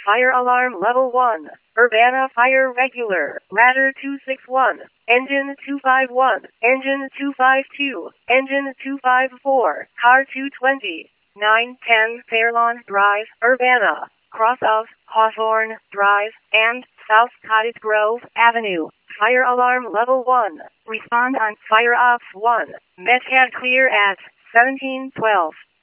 Fire alarm level 1. Urbana fire regular. Ladder 261. Engine 251. Engine 252. Engine 254. Car 220. 910 Fairlawn Drive, Urbana. Cross of Hawthorne Drive and South Cottage Grove Avenue. Fire alarm level 1. Respond on Fire Ops 1. Metcalf clear at 1712.